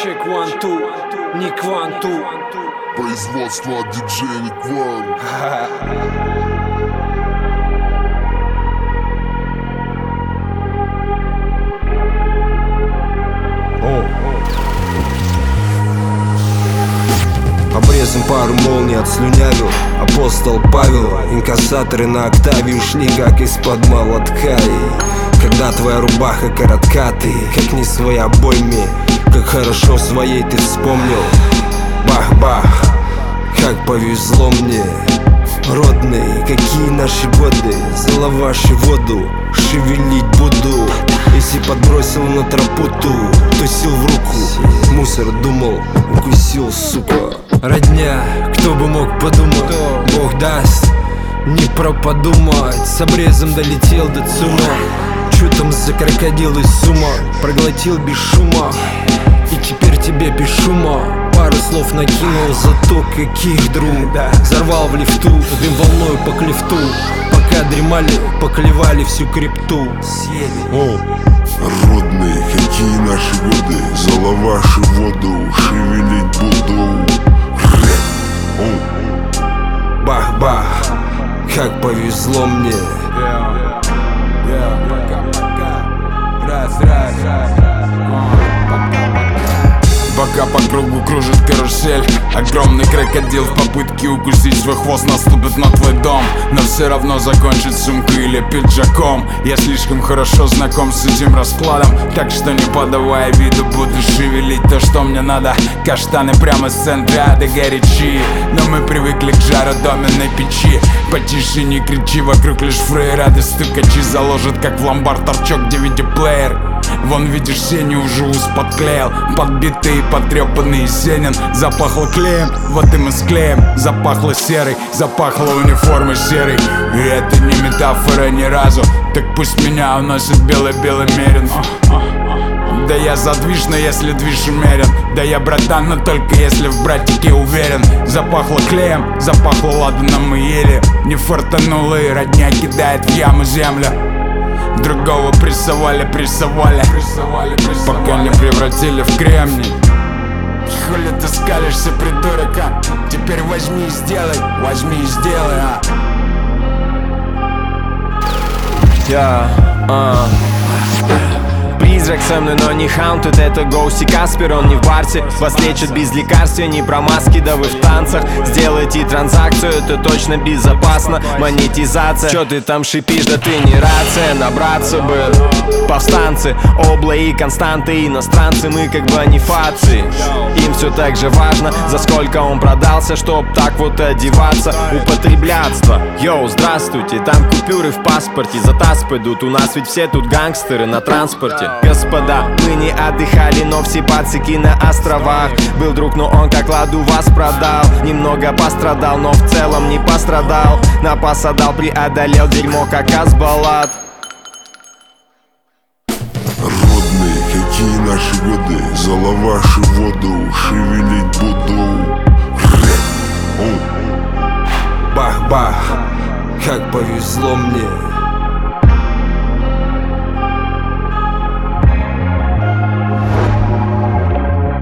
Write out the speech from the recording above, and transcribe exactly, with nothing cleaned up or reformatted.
Чек one two, Ник one two. Производство от диджея Ник one. Обрезом пару молний отслюнявил апостол Павел. Инкассаторы на октаве ушли как из-под молотка. И когда твоя рубаха коротка, ты как не своя бойми. Как хорошо своей ты вспомнил. Бах-бах, как повезло мне. Родные, какие наши годы. Зала вашу воду шевелить буду. Если подбросил на тропу ту, то сил в руку. Мусор думал, укусил, сука. Родня, кто бы мог подумать, Бог даст, не про подумать. С обрезом долетел до ЦУМа. Чё там за крокодил из сума? Проглотил без шума. И теперь тебе без шума пару слов накинул, зато каких друг. Взорвал в лифту, дым волною по клифту. Пока дремали, поклевали всю крипту. Съели. Родные, какие наши годы. Зала вашу воду шевелить буду. Бах-бах, как повезло мне. Пока по кругу кружит карусель, огромный крокодил в попытке укусить свой хвост наступит на твой дом. Но все равно закончит сумкой или пиджаком. Я слишком хорошо знаком с этим раскладом, так что не подавая виду буду шевелить то, что мне надо. Каштаны прямо с центра ада горячи. Но мы привыкли к жару доменной печи. Потише не кричи, вокруг лишь фрейрады стукачи. Заложат как в ломбард торчок ди ви ди-плеер. Вон видишь, Сеню уже ус подклеил. Подбитый и потрепанный Сенин. Запахло клеем, вот и мы склеим. Запахло серой, запахло униформой серой. И это не метафора ни разу. Так пусть меня уносит белый-белый мерин. Да я задвижно, если движ умерен. Да я братан, но только если в братике уверен. Запахло клеем, запахло ладаном мы ели. Не фартануло и родня кидает в яму землю. Другого прессовали, прессовали, прессовали, прессовали, пока не превратили в кремний. Хули ты скалишься, придурок, а? Теперь возьми и сделай, возьми и сделай, а? Я, а Призрак со мной, но не хаунтед. Это Гоусти Каспер, он не в барсе. Вас лечат без лекарствия, не про маски, да вы в танцах. Сделайте транзакцию, это точно безопасно. Монетизация, чё ты там шипишь, да ты не рация. Набраться бы повстанцы, обла и константы. Иностранцы, мы как бонифации. Им все так же важно, за сколько он продался, чтоб так вот одеваться. Употреблятство, йоу, здравствуйте. Там купюры в паспорте, за таз пойдут. У нас ведь все тут гангстеры на транспорте. Господа, мы не отдыхали, но все пацики на островах. Был друг, но он как ладу вас продал. Немного пострадал, но в целом не пострадал. Напас отдал, преодолел дерьмо, как Азбалат. Родные, какие наши годы. Зала вашу воду шевелить буду. Бах-бах, как повезло мне.